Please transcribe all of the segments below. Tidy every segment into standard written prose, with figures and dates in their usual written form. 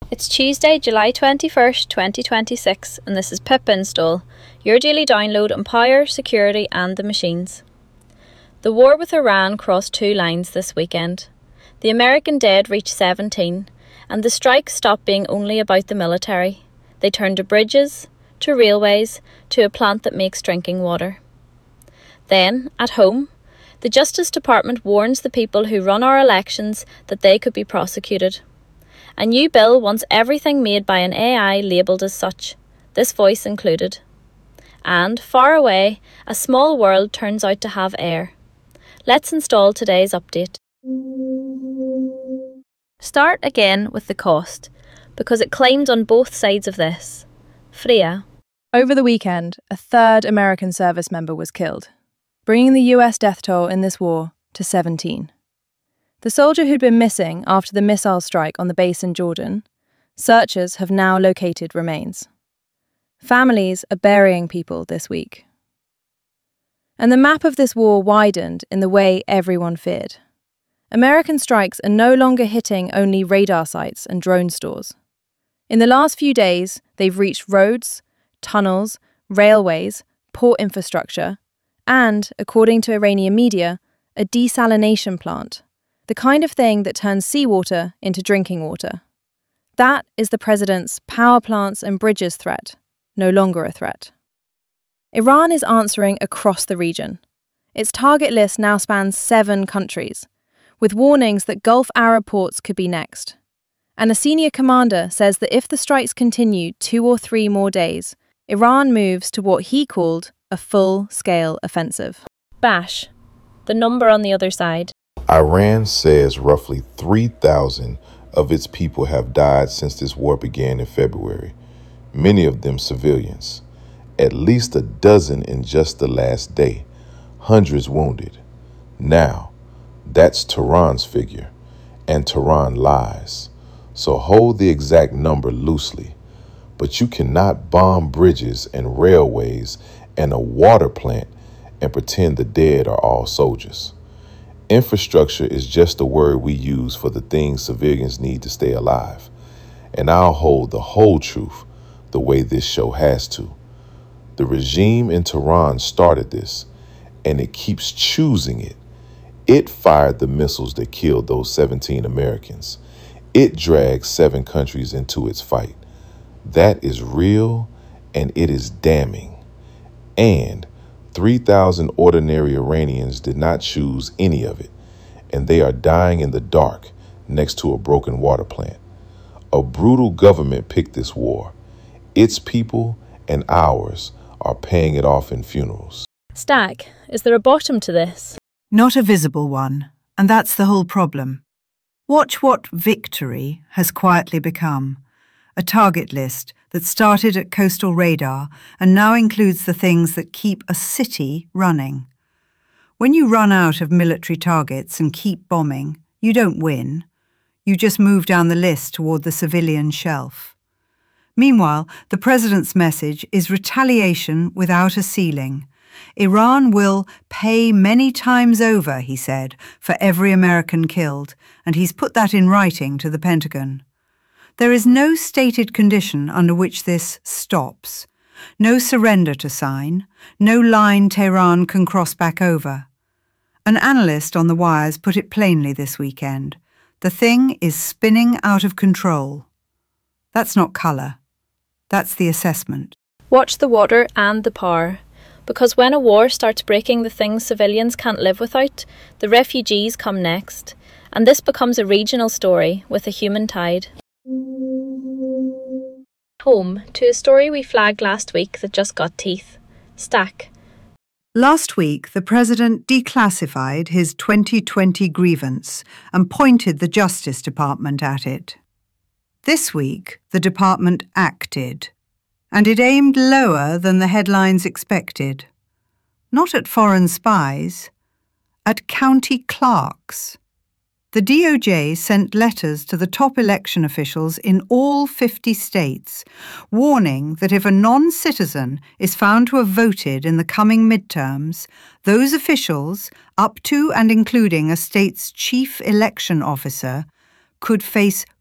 It's Tuesday, July 21st, 2026, and this is Pip Install, your daily download on power, security and the machines. The war with Iran crossed two lines this weekend. The American dead reached 17, and the strike stopped being only about the military. They turned to bridges, to railways, to a plant that makes drinking water. Then, at home, the Justice Department warns the people who run our elections that they could be prosecuted. A new bill wants everything made by an AI labelled as such, this voice included. And, far away, a small world turns out to have air. Let's install today's update. Start again with the cost, because it claimed on both sides of this. Freya. Over the weekend, a third American service member was killed, bringing the US death toll in this war to 17. The soldier who'd been missing after the missile strike on the base in Jordan, searchers have now located remains. Families are burying people this week. And the map of this war widened in the way everyone feared. American strikes are no longer hitting only radar sites and drone stores. In the last few days, they've reached roads, tunnels, railways, port infrastructure, and, according to Iranian media, a desalination plant. The kind of thing that turns seawater into drinking water. That is the president's power plants and bridges threat, no longer a threat. Iran is answering across the region. Its target list now spans 7 countries, with warnings that Gulf Arab ports could be next. And a senior commander says that if the strikes continue 2 or 3 more days, Iran moves to what he called a full-scale offensive. Bash. The number on the other side. Iran says roughly 3,000 of its people have died since this war began in February, many of them civilians. At least a dozen in just the last day, hundreds wounded. Now, that's Tehran's figure, and Tehran lies. So hold the exact number loosely. But you cannot bomb bridges and railways and a water plant and pretend the dead are all soldiers. Infrastructure is just a word we use for the things civilians need to stay alive. And I'll hold the whole truth the way this show has to. The regime in Tehran started this, and it keeps choosing it. It fired the missiles that killed those 17 Americans. It dragged 7 countries into its fight. That is real, and it is damning. And 3,000 ordinary Iranians did not choose any of it, and they are dying in the dark next to a broken water plant. A brutal government picked this war. Its people and ours are paying it off in funerals. Stack, is there a bottom to this? Not a visible one, and that's the whole problem. Watch what victory has quietly become. A target list that started at coastal radar and now includes the things that keep a city running. When you run out of military targets and keep bombing, you don't win. You just move down the list toward the civilian shelf. Meanwhile, the president's message is retaliation without a ceiling. Iran will pay many times over, he said, for every American killed, and he's put that in writing to the Pentagon. There is no stated condition under which this stops, no surrender to sign, no line Tehran can cross back over. An analyst on the wires put it plainly this weekend. The thing is spinning out of control. That's not colour. That's the assessment. Watch the water and the power. Because when a war starts breaking the things civilians can't live without, the refugees come next. And this becomes a regional story with a human tide. Home to a story we flagged last week that just got teeth. Stack. Last week, the president declassified his 2020 grievance and pointed the Justice Department at it. This week, the department acted, and it aimed lower than the headlines expected. Not at foreign spies, at county clerks. The DOJ sent letters to the top election officials in all 50 states, warning that if a non-citizen is found to have voted in the coming midterms, those officials, up to and including a state's chief election officer, could face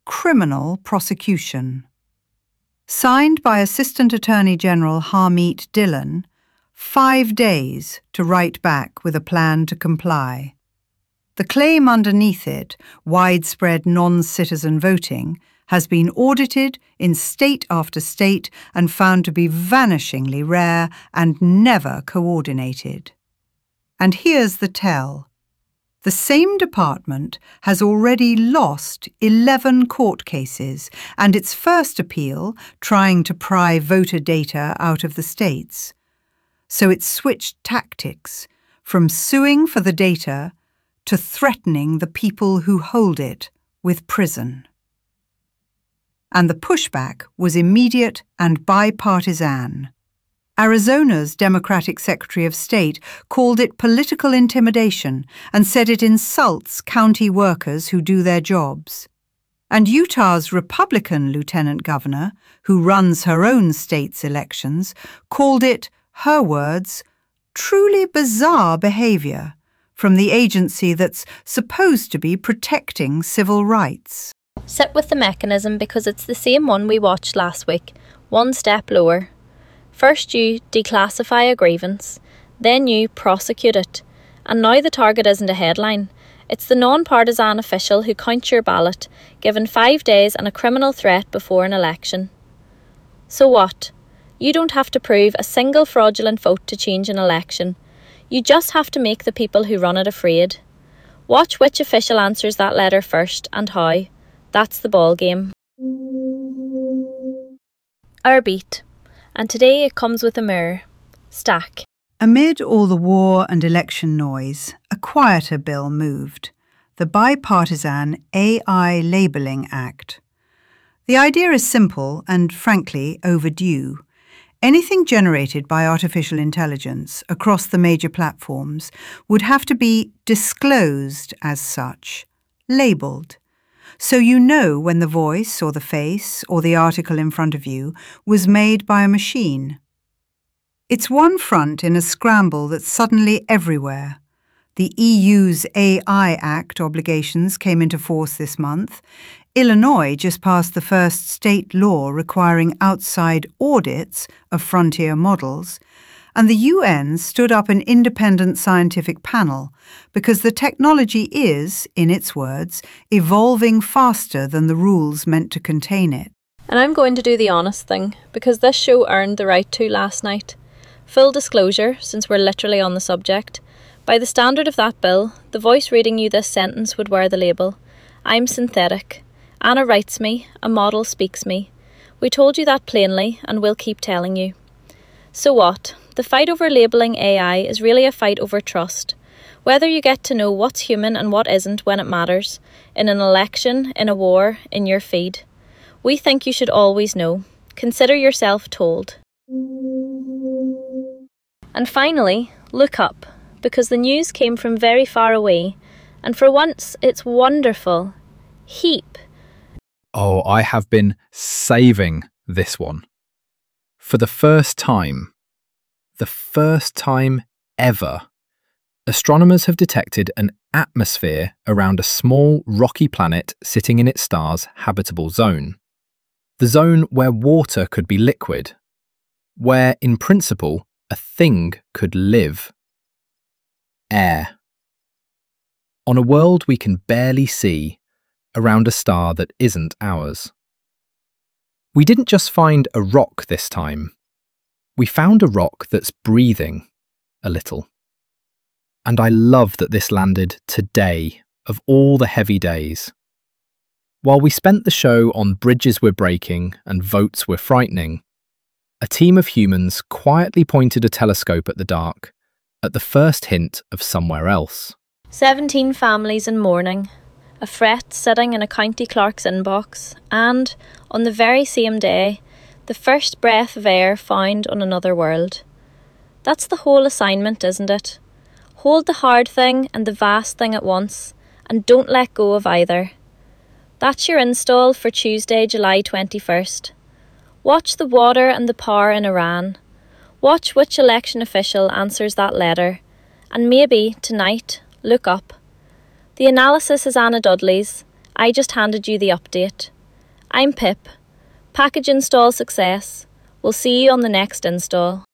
criminal prosecution. Signed by Assistant Attorney General Harmeet Dillon, 5 days to write back with a plan to comply. The claim underneath it, widespread non-citizen voting, has been audited in state after state and found to be vanishingly rare and never coordinated. And here's the tell. The same department has already lost 11 court cases and its first appeal trying to pry voter data out of the states. So it switched tactics from suing for the data to threatening the people who hold it with prison. And the pushback was immediate and bipartisan. Arizona's Democratic Secretary of State called it political intimidation and said it insults county workers who do their jobs. And Utah's Republican Lieutenant Governor, who runs her own state's elections, called it, her words, truly bizarre behavior from the agency that's supposed to be protecting civil rights. Sit with the mechanism because it's the same one we watched last week, one step lower. First you declassify a grievance, then you prosecute it, and now the target isn't a headline. It's the non-partisan official who counts your ballot, given 5 days and a criminal threat before an election. So what? You don't have to prove a single fraudulent vote to change an election. You just have to make the people who run it afraid. Watch which official answers that letter first and how. That's the ball game. Our beat. And today it comes with a mirror. Stack. Amid all the war and election noise, a quieter bill moved, the bipartisan AI Labelling Act. The idea is simple and, frankly, overdue. Anything generated by artificial intelligence across the major platforms would have to be disclosed as such, labelled, so you know when the voice or the face or the article in front of you was made by a machine. It's one front in a scramble that's suddenly everywhere. The EU's AI Act obligations came into force this month. Illinois just passed the first state law requiring outside audits of frontier models, and the UN stood up an independent scientific panel because the technology is, in its words, evolving faster than the rules meant to contain it. And I'm going to do the honest thing, because this show earned the right to last night. Full disclosure, since we're literally on the subject, by the standard of that bill, the voice reading you this sentence would wear the label. I'm synthetic. Anna writes me, a model speaks me. We told you that plainly, and we'll keep telling you. So what? The fight over labelling AI is really a fight over trust. Whether you get to know what's human and what isn't when it matters, in an election, in a war, in your feed. We think you should always know. Consider yourself told. And finally, look up, because the news came from very far away, and for once it's wonderful. Heap. Oh, I have been saving this one. For the first time ever, astronomers have detected an atmosphere around a small rocky planet sitting in its star's habitable zone. The zone where water could be liquid, where, in principle, a thing could live. Air. On a world we can barely see, around a star that isn't ours. We didn't just find a rock this time. We found a rock that's breathing a little. And I love that this landed today, of all the heavy days. While we spent the show on bridges we're breaking and votes we're frightening, a team of humans quietly pointed a telescope at the dark, at the first hint of somewhere else. 17 families in mourning, a fret sitting in a county clerk's inbox, and, on the very same day, the first breath of air found on another world. That's the whole assignment, isn't it? Hold the hard thing and the vast thing at once, and don't let go of either. That's your install for Tuesday, July 21st. Watch the water and the power in Iran. Watch which election official answers that letter, and maybe, tonight, look up. The analysis is Anna Dudley's. I just handed you the update. I'm Pip. Package install success. We'll see you on the next install.